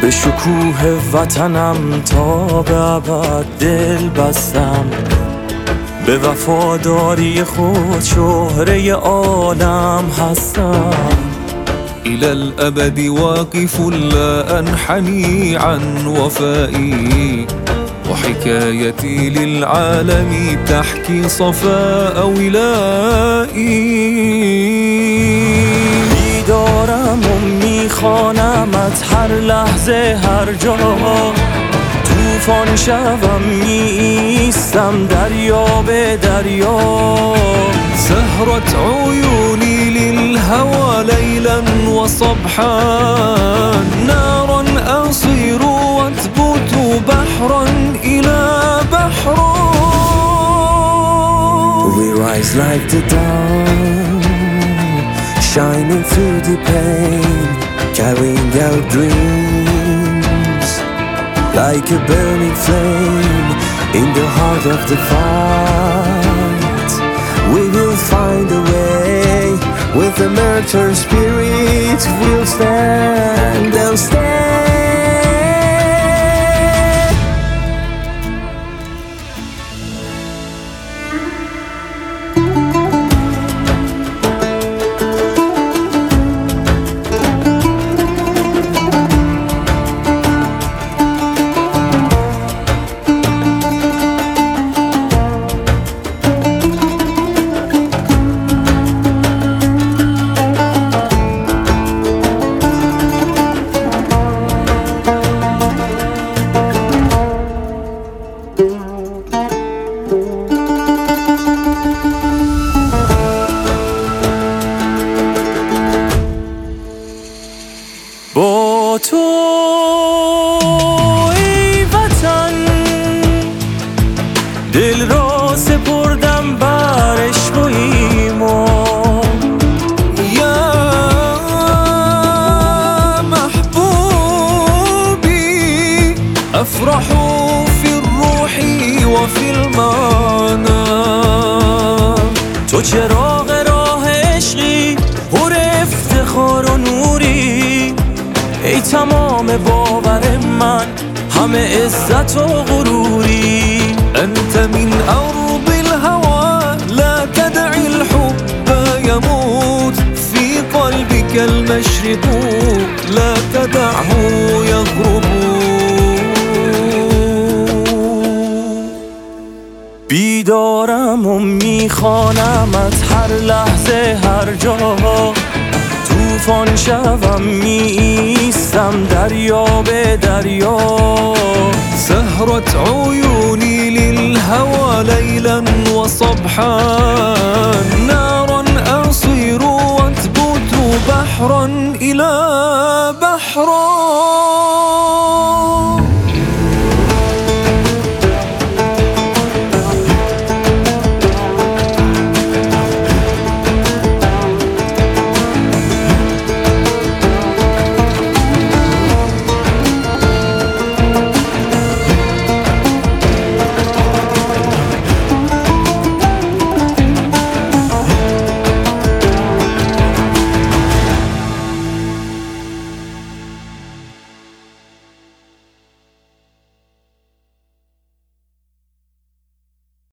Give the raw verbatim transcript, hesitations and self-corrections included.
به شکوه وطنم تا به ابد دل بستم، به وفاداری خود شهره عالم هستم. إلى الأبد واقف لا أنحني عن وفائي، وحكايتي للعالم تحكي صفاء ولائي. بیدارم و میخوانمت هر لحظه هر جا، طوفان شوم میایستم دریا به دریا. سهرت عيوني للهوى ليلا وصبحا، نارا أصير واثبت بحرا إلى بحر. We rise like the dawn, shining through the pain, carrying our dreams like a burning flame in the heart of the fight. We will find a way, with a martyr spirit we'll stand and stand. با تو ای وطن دل را سپردم بر عشق و ایمان. يا محبوبي أفرح في الروح وفي المعنى. تو چراغ راه عشقی پر افتخار و نوری، ای تمام باور من همه عزت و غروری. أنت من أرض الهوى لا تدعي الحب يموت، في قلبك المشرق لا تدعه يغرب. بیدارم و میخوانمت هر لحظه هر جا، طوفان شوم میایستم دریا به دریا. سهرت عيوني للهوى ليلا وصبحا، نارا أصير واثبت بحرا إلى بحر.